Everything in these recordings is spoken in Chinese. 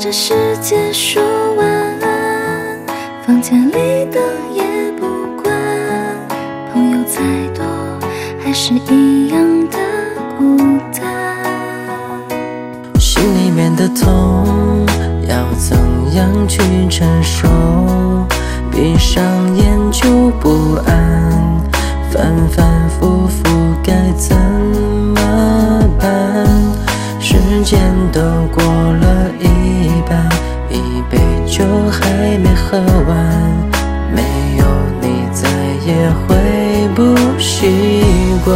这世界说晚安，房间里灯也不关，朋友再多还是一样的孤单。 心里面的痛要怎样去承受？闭上眼就不安，反反复复该怎么办？时间都过了一半，一杯酒还没喝完，没有你再也会不习惯。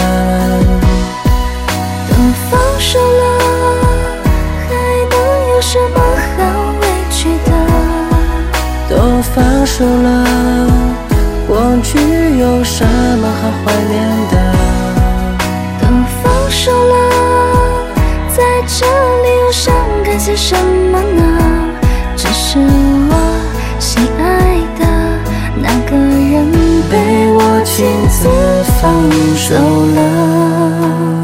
都放手了，还能有什么好委屈的？ 都放手了，过去有什么好怀念的？ 都放手了，在这里又想干些什么呢？只是我心爱的那个人被我亲自放手了。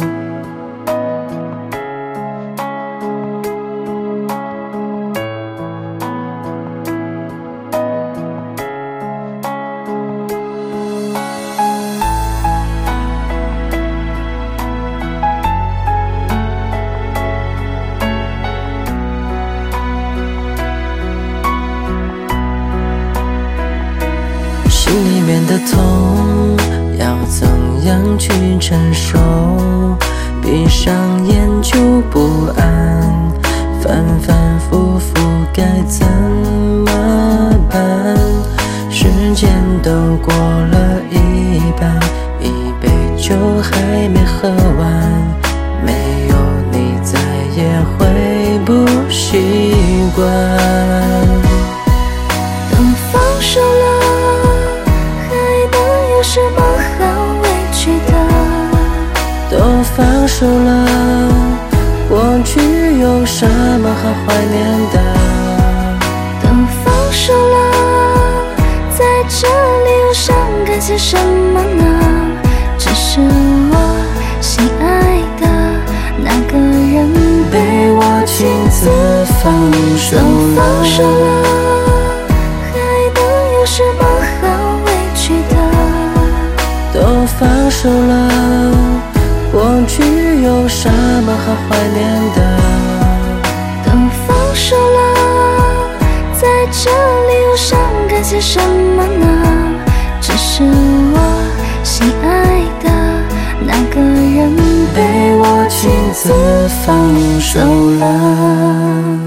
心里面的痛要怎样去承受？闭上眼就不安，反反复复该怎么办？时间都过了一半，一杯酒还没喝完，没有你再也会不习惯。 都放手了，有什么好委屈的？ 都放手了，过去有什么好怀念的？ 都放手了，在这里又想干些什么呢？只是我心爱的那个人被我亲自放手了。都放手了，还能有什么好委屈的？ 都放手了，过去有什么好怀念的？ 都放手了，在这里又想干些什么呢？只是我心爱的那个人被我亲自放手了。